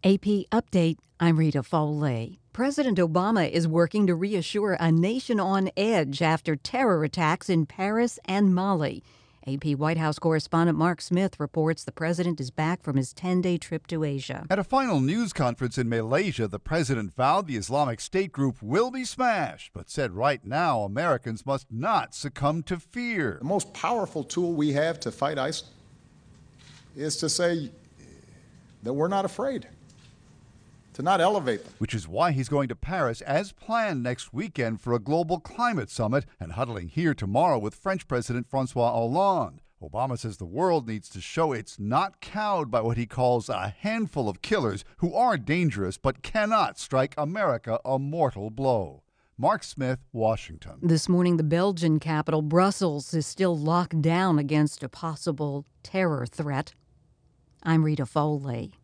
AP Update, I'm Rita Foley. President Obama is working to reassure a nation on edge after terror attacks in Paris and Mali. AP White House correspondent Mark Smith reports the president is back from his 10-day trip to Asia. At a final news conference in Malaysia, the president vowed the Islamic State group will be smashed, but said right now Americans must not succumb to fear. The most powerful tool we have to fight ISIL is to say that we're not afraid, to not elevate them. Which is why he's going to Paris as planned next weekend for a global climate summit and huddling here tomorrow with French President Francois Hollande. Obama says the world needs to show it's not cowed by what he calls a handful of killers who are dangerous but cannot strike America a mortal blow. Mark Smith, Washington. This morning, the Belgian capital, Brussels, is still locked down against a possible terror threat. I'm Rita Foley.